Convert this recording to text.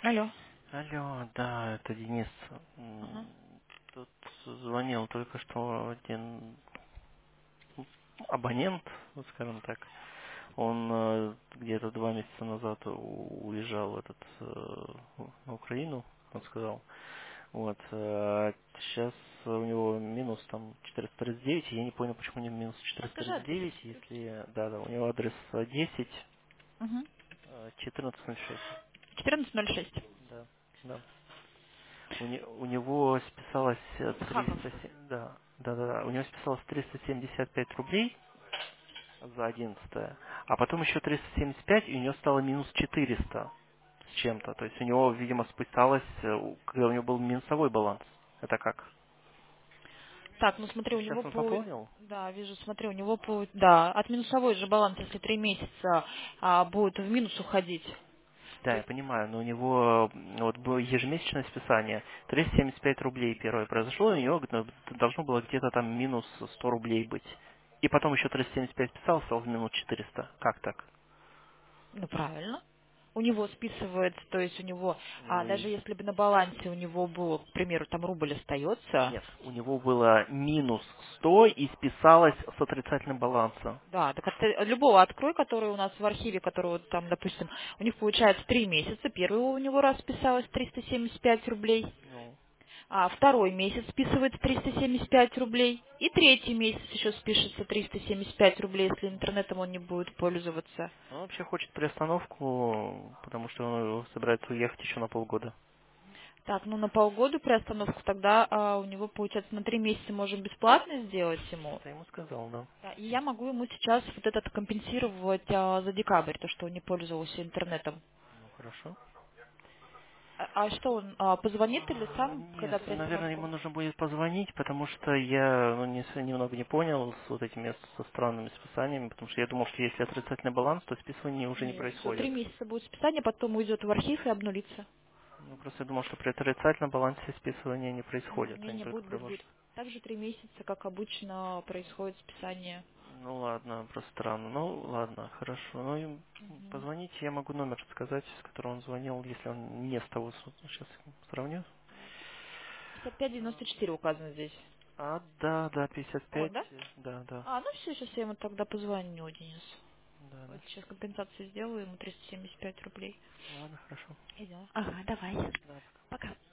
Алло. Алло, да, это Денис. Ага. Тут звонил только что один абонент, вот скажем так. Он где-то 2 месяца назад уезжал на Украину, он сказал. Вот. Сейчас у него минус там 439, и я не понял, почему у него минус А скажи адрес, 439, если хочешь. если... Да, да, у него адрес 10, Угу. 1406. 14.06. Да, да. У него списалось Хаков. 307, да, у него списалось 375 рублей за 11, а потом еще 375, и у него стало минус 400 с чем-то. То есть у него, видимо, списалось, когда у него был минусовой баланс. Это как? Так, ну смотри, Ну, у сейчас него он по... пополнил? Да, вижу, смотри, у него по... Да, от минусовой же баланс, если 3 месяца будет в минус уходить. То Да, я есть, понимаю, но у него вот было ежемесячное списание. 375 рублей первое произошло, и у него должно было где-то там минус 100 рублей быть. И потом еще 375 списал, стал в минус 400. Как так? ну правильно. У него списывается, то есть у него, Ну и даже если бы на балансе у него был, к примеру, там рубль остается, нет, у него было минус 100 и списалось с отрицательным балансом. да, так любого открой, который у нас в архиве, который вот там, допустим, у них получается 3 месяца, первый у него раз списалось 375 рублей, Ну, второй месяц списывается 375 рублей, и третий месяц еще спишется 375 рублей, если интернетом он не будет пользоваться. он вообще хочет приостановку, потому что он собирается уехать еще на полгода. Так, ну на полгода приостановку тогда у него, получается, на 3 месяца можем бесплатно сделать ему. Это я ему сказал, да. Да, и я могу ему сейчас вот этот компенсировать за декабрь, то, что он не пользовался интернетом. Ну, хорошо. А что он позвонит или сам, Нет, когда наверное, ему приостановку? нужно будет позвонить, потому что я немного не понял с вот этими со странными списаниями, потому что я думал, что если отрицательный баланс, то списывание уже не Нет, все, происходит. 3 месяца будет списание, потом уйдет в архив и обнулится. Ну, просто я думал, что при отрицательном балансе списывание не происходит, Не, они не, только будет, при будет, будет. Также 3 месяца, как обычно, происходит списание. Ну ладно, просто странно. Ну ладно, хорошо. Ну и позвоните, я могу номер сказать, с которого он звонил, если он не с того, сейчас сравню. 5594 указано здесь. Да, да, Ой, 55, да? да, да, Ну все, сейчас я ему тогда позвоню, Денис. да, Вот да. сейчас компенсацию сделаю, ему 375 рублей. Ладно, хорошо. Идем. Ага, давай. Да, Пока.